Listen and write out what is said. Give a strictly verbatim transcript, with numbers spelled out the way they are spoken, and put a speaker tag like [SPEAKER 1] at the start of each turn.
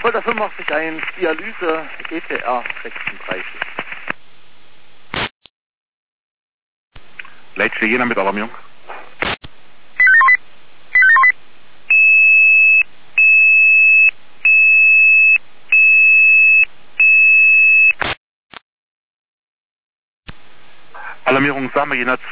[SPEAKER 1] Volta fünfundachtzig eins, Dialyse, E P R sechsunddreißig.
[SPEAKER 2] Leitstelle Jena mit Alarmierung. Alarmierung Sammer Jena